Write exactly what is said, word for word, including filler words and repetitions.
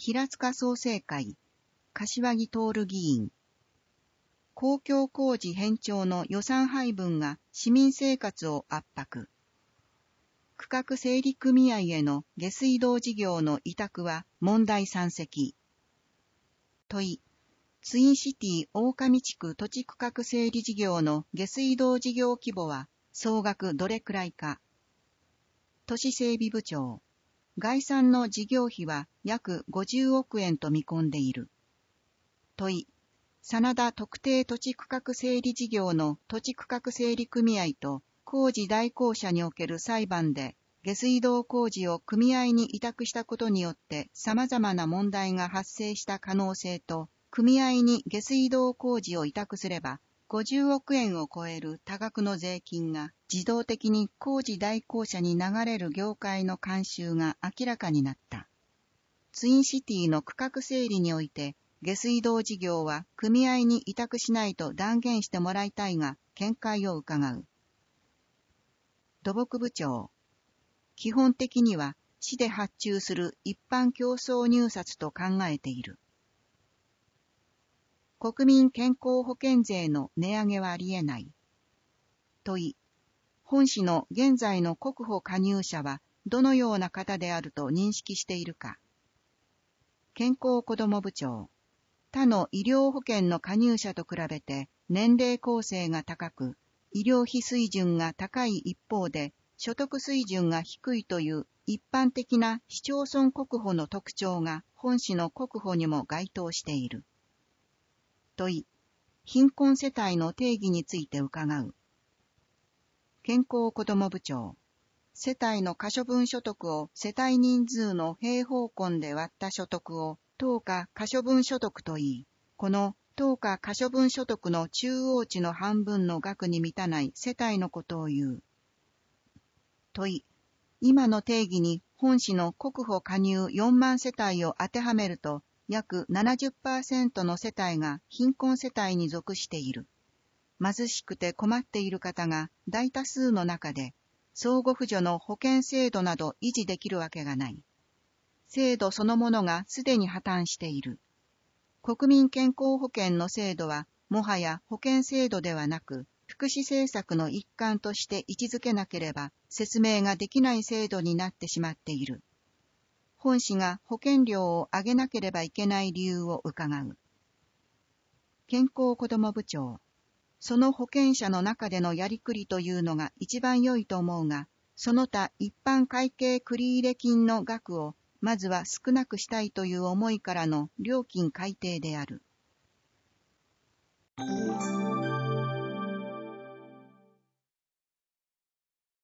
平塚創成会、柏木徹議員。公共工事偏重の予算配分が市民生活を圧迫。区画整理組合への下水道事業の委託は問題山積。問い、ツインシティ大上地区土地区画整理事業の下水道事業規模は総額どれくらいか。都市整備部長、概算の事業費は約ごじゅうおくえんと見込んでいる。問い、真田特定土地区画整理事業の土地区画整理組合と工事代行者における裁判で下水道工事を組合に委託したことによって様々な問題が発生した可能性と、組合に下水道工事を委託すればごじゅうおくえんを超える多額の税金が自動的に工事代行者に流れる業界の慣習が明らかになった。ツインシティの区画整理において下水道事業は組合に委託しないと断言してもらいたいが見解を伺う。土木部長、基本的には市で発注する一般競争入札と考えている。国民健康保険税の値上げはありえない。問い、本市の現在の国保加入者はどのような方であると認識しているか。健康子ども部長、他の医療保険の加入者と比べて年齢構成が高く、医療費水準が高い一方で所得水準が低いという一般的な市町村国保の特徴が本市の国保にも該当している。問い、貧困世帯の定義について伺う。健康子ども部長、世帯の可処分所得を世帯人数の平方根で割った所得を等価可処分所得といい、この等価可処分所得の中央値の半分の額に満たない世帯のことを言う。問い、今の定義に本市の国保加入よんまん世帯を当てはめると、約 ななじゅっパーセント の世帯が貧困世帯に属している。貧しくて困っている方が大多数の中で、相互扶助の保険制度など維持できるわけがない。制度そのものがすでに破綻している。国民健康保険の制度は、もはや保険制度ではなく、福祉政策の一環として位置づけなければ説明ができない制度になってしまっている。本市が保険料を上げなければいけない理由を伺う。健康子ども部長、その保険者の中でのやりくりというのが一番良いと思うが、その他一般会計繰入金の額をまずは少なくしたいという思いからの料金改定である。